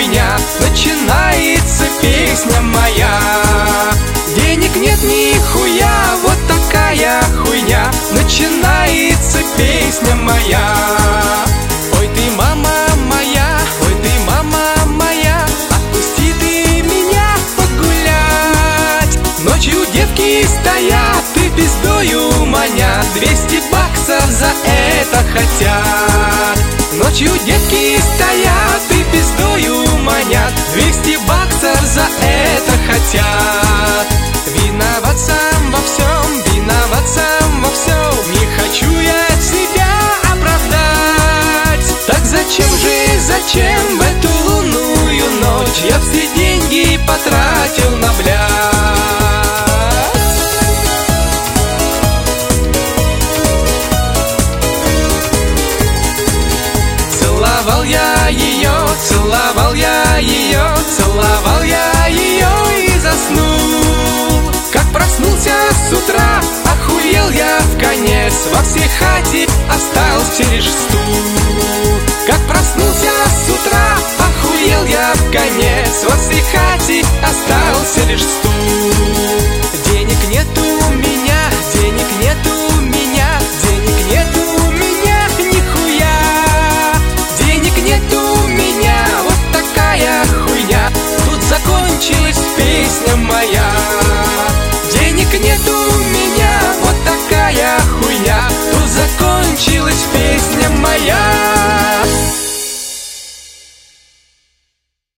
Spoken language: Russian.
хуйня, начинается песня моя. Денег нет нихуя, вот такая хуйня, начинается песня моя. Ой ты, мама моя, ой ты, мама моя, отпусти ты меня погулять. Ночью девки стоят и пиздою манят, 200 баксов за это хотят. Ночью девки стоят и пиздою манят, 200 баксов за это хотят. Виноват сам во всем, виноват сам во всем, не хочу я себя оправдать. Так зачем в эту лунную ночь я все деньги потратил на блядь? Целовал я ее, целовал я ее, целовал я ее и заснул. Как проснулся с утра, охуел я вконец, во всей хате остался лишь стул. Как проснулся с утра, охуел я вконец, во всей хате остался лишь стул.